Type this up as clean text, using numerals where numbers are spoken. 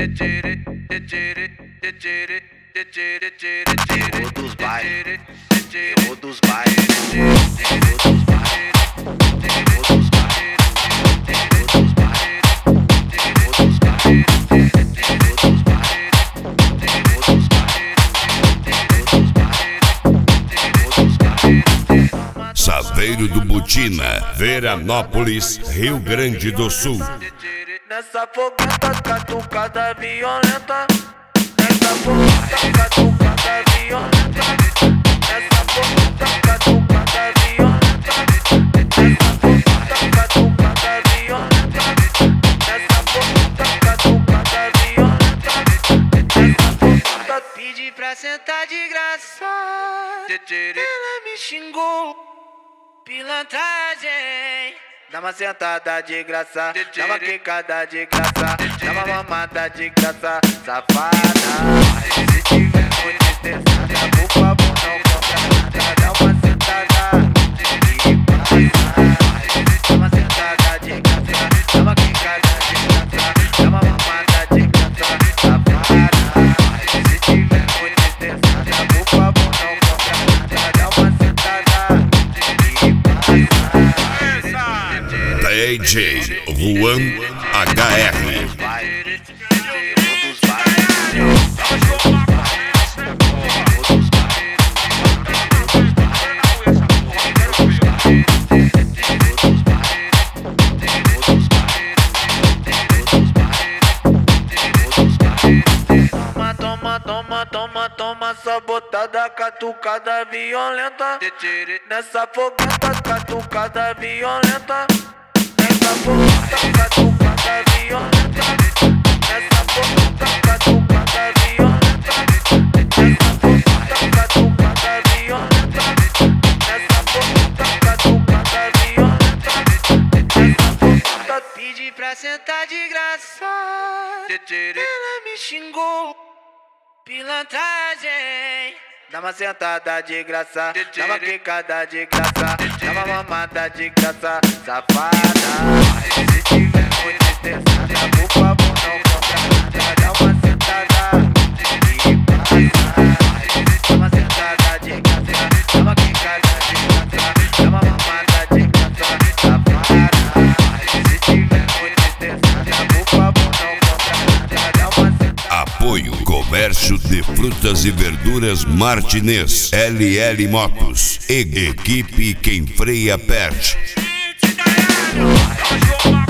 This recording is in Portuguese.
dos bailes, terror dos bailes, terror dos bailes, terror dos bailes, terror dos bailes, terror dos bailes, terror dos bailes, terror dos bailes, terror dos bailes. Saveiro do Butina, Veranópolis, Rio Grande do Sul. Nessa fogueta catucada violenta, nessa fogueta catucada violenta, nessa fogueta catucada violenta, nessa fogueta catucada violenta, nessa fogueta catucada violenta, nessa fogueta pedi pra sentar de graça, ela me xingou, pilantragem. Dá uma sentada de graça, dá uma quicada de graça, dá uma mamada de graça, safada. Se tiver muito testada, por favor não compra nada. Dá uma sentada de graça, dá uma sentada de graça, dá uma quicada de graça, dá uma mamada de graça, safada. Se tiver muito testada, por favor não compra nada. Dá uma sentada de graça. DJ Juan HR. Toma essa botada catucada violenta, nessa fogueta catucada violenta, nessa fogueta catucada violenta, nessa fogueta catucada violenta, nessa fogueta catucada violenta, nessa fogueta catucada violenta, nessa fogueta pedi pra sentar de graça, ela me xingou, pilantragem. Dá uma sentada de graça, dá uma quicada de graça, dá uma mamada de graça, safada. Se tiver muito testada, por favor não compra nada. Dá uma sentada de graça, dá uma sentada de graça, dá uma quicada de graça, dá uma mamada de graça, safada. Se tiver muito testada, por favor não compra nada. Dá uma sentada. Apoio Comércio de Frutas e Verduras Martinez, LL Motos e Equipe Quem Freia Pet.